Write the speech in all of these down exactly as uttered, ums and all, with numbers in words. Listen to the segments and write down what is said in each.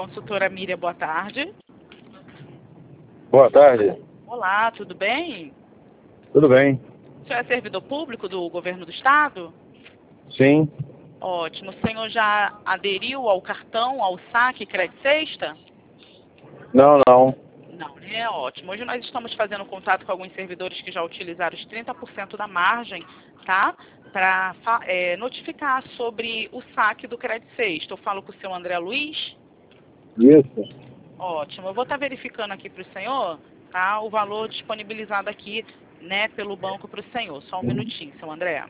Consultora Miriam, boa tarde. Boa tarde. Olá, tudo bem? Tudo bem? O senhor é servidor público do governo do estado? Sim. Ótimo. O senhor já aderiu ao cartão, ao saque Crédito Sexta? Não, não. Não, né? Ótimo. Hoje nós estamos fazendo contato com alguns servidores que já utilizaram os trinta por cento da margem, tá? Para é, notificar sobre o saque do Crédito Sexta. Eu falo com o seu André Luiz? Isso. Ótimo. Eu vou estar verificando aqui para o senhor, tá? O valor disponibilizado aqui, né, pelo banco para o senhor. Só um minutinho, seu André.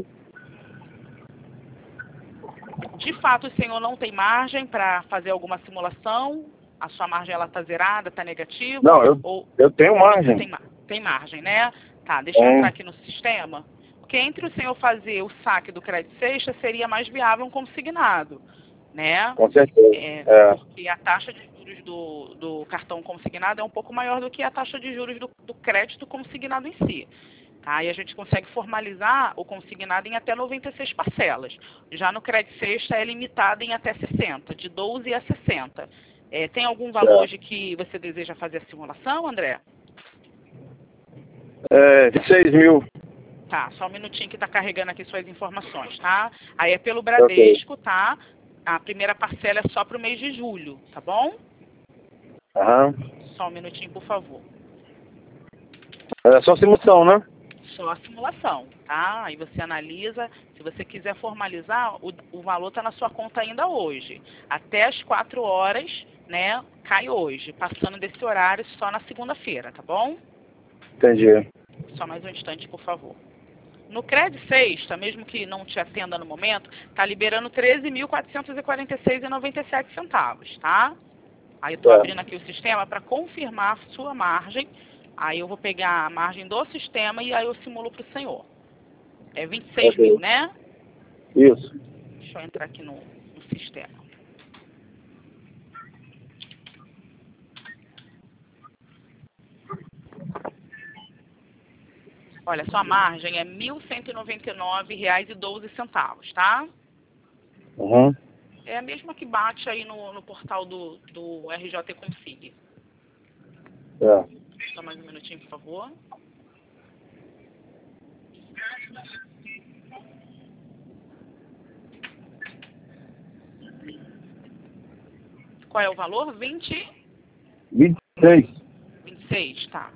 De fato, o senhor não tem margem para fazer alguma simulação? A sua margem ela está zerada, está negativa? Não, eu, ou eu tenho margem. Tem, tem margem, né? Tá, deixa eu É. entrar aqui no sistema. Porque entre o senhor fazer o saque do Crédito Sexta, seria mais viável um consignado, né? Com certeza. É, É. Porque a taxa de juros do, do cartão consignado é um pouco maior do que a taxa de juros do, do crédito consignado em si. Tá? E a gente consegue formalizar o consignado em até noventa e seis parcelas. Já no Crédito Sexta é limitado em até sessenta, de doze a sessenta. É, tem algum valor É. hoje que você deseja fazer a simulação, André? É, de seis mil. Tá, só um minutinho que está carregando aqui suas informações, tá? Aí é pelo Bradesco, tá? A primeira parcela é só para o mês de julho, tá bom? Aham. Só um minutinho, por favor. É só simulação, né? Só a simulação, tá? Aí você analisa. Se você quiser formalizar, o, o valor está na sua conta ainda hoje. Até as quatro horas, né? Cai hoje. Passando desse horário só na segunda-feira, tá bom? Entendi. Só mais um instante, por favor. No Crédito Sexta, mesmo que não te atenda no momento, está liberando treze mil quatrocentos e quarenta e seis reais e noventa e sete centavos, tá? Aí eu estou É. abrindo aqui o sistema para confirmar a sua margem. Aí eu vou pegar a margem do sistema e aí eu simulo para o senhor. É vinte e seis Ok. mil, né? Isso. Deixa eu entrar aqui no, no sistema. Olha, sua margem é mil cento e noventa e nove reais e doze centavos, tá? Uhum. É a mesma que bate aí no, no portal do, do R J Consig. É. Só mais um minutinho, por favor. Qual é o valor? vinte? vinte e seis. vinte e seis, tá.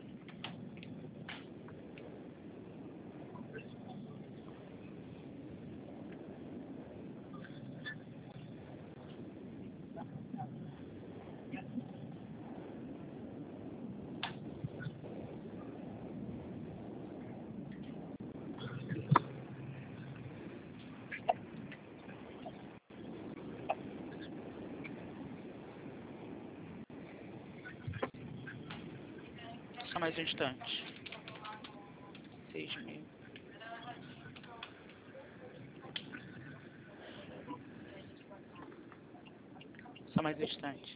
Só mais um instante. seis mil. Só mais um instante.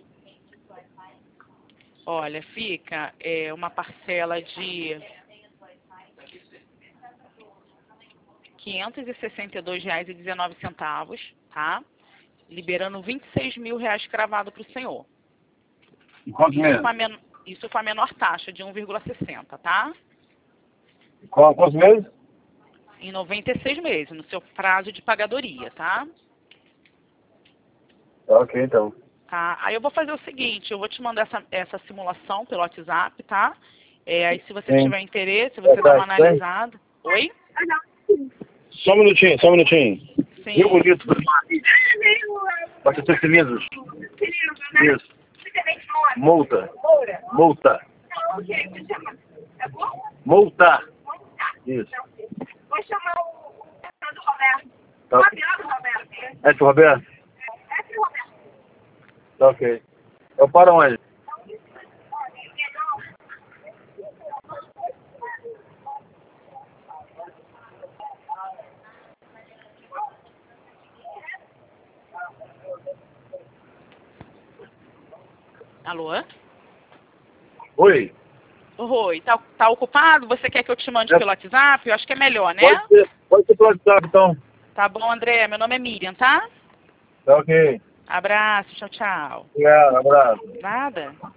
Olha, fica é, uma parcela de quinhentos e sessenta e dois reais e dezenove centavos, tá? Liberando vinte e seis mil reais cravado para o senhor. E quantos Isso meses? com, a men isso com a menor taxa, de um vírgula sessenta, tá? Qual, quantos meses? Em noventa e seis meses, no seu prazo de pagadoria, tá? Ok, então. Tá? Aí eu vou fazer o seguinte, eu vou te mandar essa, essa simulação pelo WhatsApp, tá? É, aí se você Sim. tiver interesse, você Tá, dá uma tá. analisada. Oi? Só um minutinho, só um minutinho. Sim. Rio Bonito. Pode ser cilindros. Isso. Multa. Multa. Multa. Isso. Vou chamar o Fernando Roberto. Tá. Fabiano Roberto. É, seu Roberto? É, seu Roberto. Tá, ok. Eu paro onde? Alô? Oi. Oi, tá, tá ocupado? Você quer que eu te mande É. pelo WhatsApp? Eu acho que é melhor, né? Pode ser, pode ser pelo WhatsApp, então. Tá bom, André. Meu nome é Miriam, tá? Tá, ok. Abraço, tchau, tchau. Obrigado, abraço. Nada.